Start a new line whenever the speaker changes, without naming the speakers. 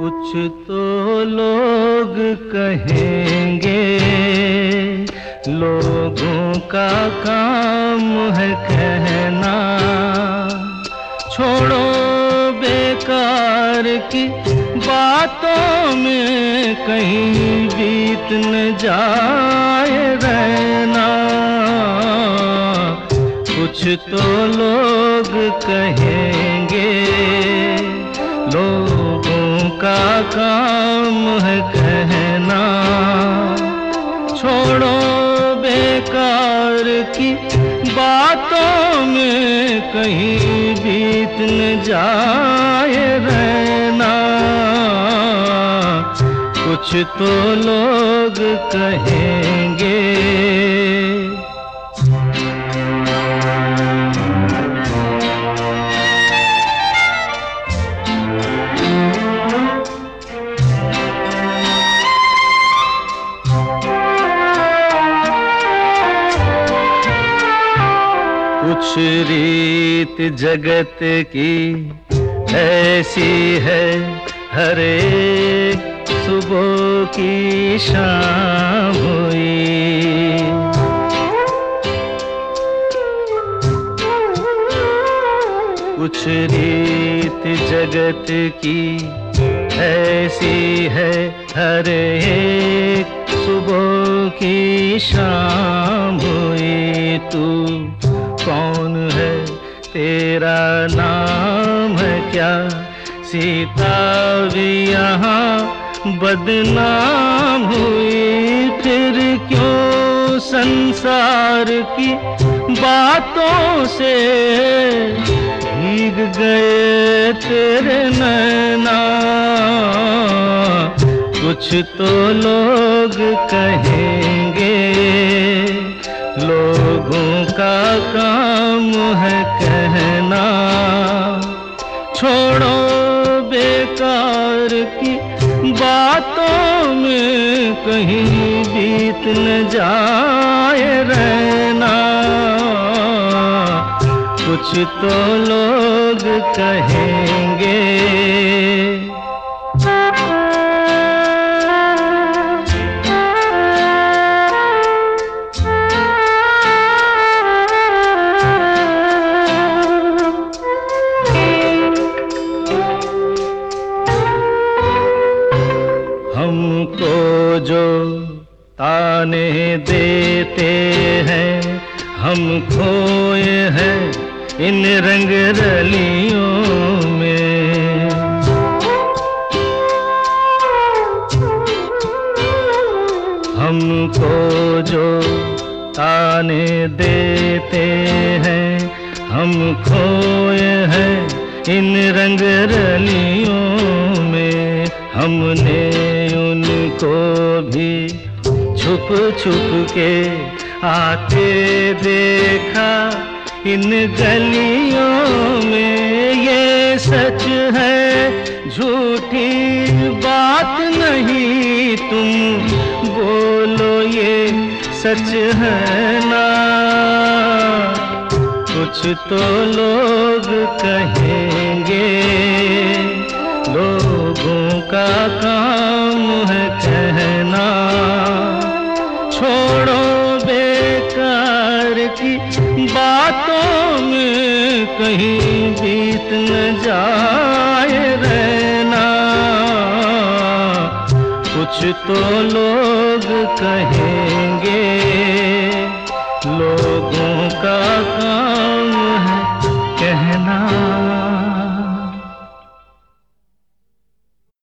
कुछ तो लोग कहेंगे, लोगों का काम है कहना। छोड़ो बेकार की बातों में कहीं बीत न जाए रहना। कुछ तो लोग कहेंगे, लोगों का काम है कहना। छोड़ो बेकार की बातों में कहीं बीत न जाए रहना। कुछ तो लोग कहेंगे। कुछ रीत जगत की ऐसी है, हर एक सुबह की शाम हुई। कुछ रीत जगत की ऐसी है, हर एक सुबह की शाम हुई। तू कौन है, तेरा नाम है क्या? सीता भी यहाँ बदनाम हुई। फिर क्यों संसार की बातों से भीग गए तेरे नैना। कुछ तो लोग कहेंगे, लोगों का काम है कहना। छोड़ो बेकार की बातों में कहीं बीत न जाए रहना। कुछ तो लोग कहेंगे। हमको जो ताने देते हैं, हम खोए हैं इन रंग रलियों में। हमको जो ताने देते हैं, हम खोए हैं इन रंग रलियों में। हमने उनको भी छुप छुप के आते देखा इन गलियों में। ये सच है, झूठी बात नहीं, तुम बोलो ये सच है ना? कुछ तो लोग कहेंगे, लोगों का काम है कहना। छोड़ो बेकार की बातों में कहीं बीत न जाए रहना। कुछ तो लोग कहेंगे, लोगों का काम